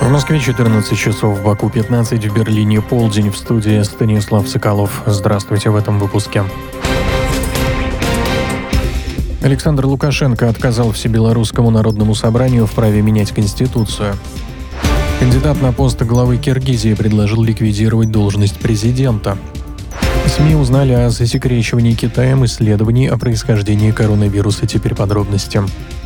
В Москве 14 часов, в Баку 15, в Берлине полдень. В студии Станислав Соколов. Здравствуйте в этом выпуске. Александр Лукашенко отказал Всебелорусскому народному собранию в праве менять Конституцию. Кандидат на пост главы Киргизии предложил ликвидировать должность президента. СМИ узнали о засекречивании Китаем исследований о происхождении коронавируса. Теперь подробности.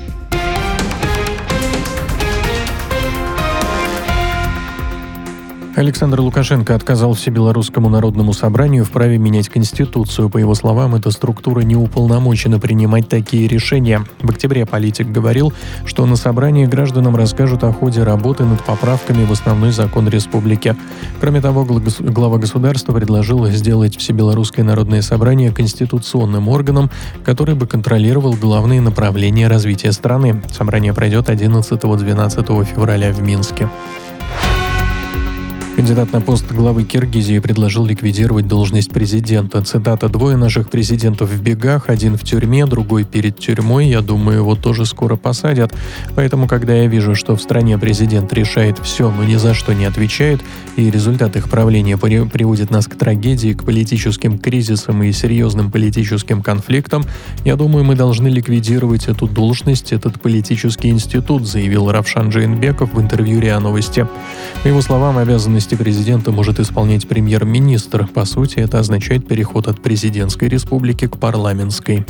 Александр Лукашенко отказал Всебелорусскому народному собранию в праве менять Конституцию. По его словам, эта структура не уполномочена принимать такие решения. В октябре политик говорил, что на собрании гражданам расскажут о ходе работы над поправками в основной закон республики. Кроме того, глава государства предложил сделать Всебелорусское народное собрание конституционным органом, который бы контролировал главные направления развития страны. Собрание пройдет 11-12 февраля в Минске. Кандидат на пост главы Киргизии предложил ликвидировать должность президента. Цитата: «Двое наших президентов в бегах, один в тюрьме, другой перед тюрьмой. Я думаю, его тоже скоро посадят. Поэтому, когда я вижу, что в стране президент решает все, но ни за что не отвечает, и результат их правления приводит нас к трагедии, к политическим кризисам и серьезным политическим конфликтам, я думаю, мы должны ликвидировать эту должность, этот политический институт», заявил Равшан Джейнбеков в интервью РИА Новости. По его словам, обязанности президента может исполнять премьер-министр. По сути, это означает переход от президентской республики к парламентской.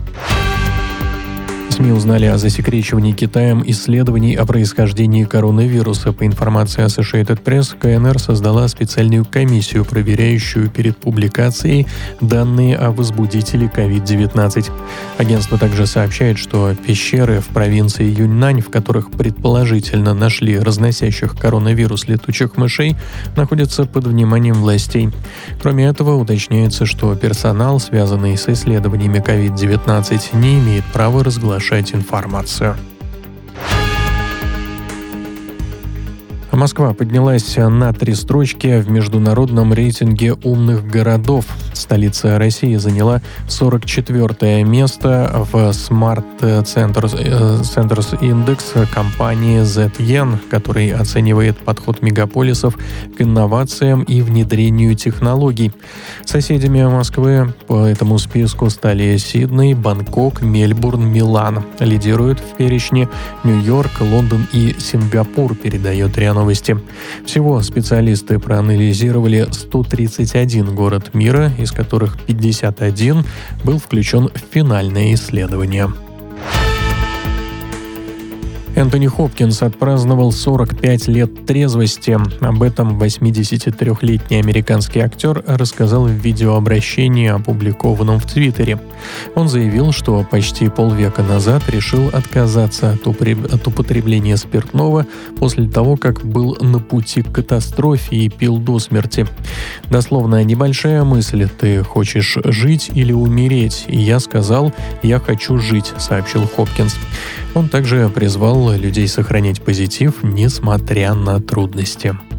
СМИ узнали о засекречивании Китаем исследований о происхождении коронавируса. По информации Associated Press, КНР создала специальную комиссию, проверяющую перед публикацией данные о возбудителе COVID-19. Агентство также сообщает, что пещеры в провинции Юньнань, в которых предположительно нашли разносящих коронавирус летучих мышей, находятся под вниманием властей. Кроме этого, уточняется, что персонал, связанный с исследованиями COVID-19, не имеет права разглашать информацию. Москва поднялась на 3 строчки в международном рейтинге умных городов. Столица России заняла 44-е место в Smart Centers Index компании ZEN, который оценивает подход мегаполисов к инновациям и внедрению технологий. Соседями Москвы по этому списку стали Сидней, Бангкок, Мельбурн, Милан. Лидируют в перечне Нью-Йорк, Лондон и Сингапур, передает РИА Новости. Всего специалисты проанализировали 131 город мира, из которых 51 был включен в финальное исследование. Энтони Хопкинс отпраздновал 45 лет трезвости. Об этом 83-летний американский актер рассказал в видеообращении, опубликованном в Твиттере. Он заявил, что почти полвека назад решил отказаться от употребления спиртного после того, как был на пути к катастрофе и пил до смерти. Дословно: «Небольшая мысль: ты хочешь жить или умереть? И я сказал: я хочу жить», — сообщил Хопкинс. Он также призвал людей сохранять позитив, несмотря на трудности.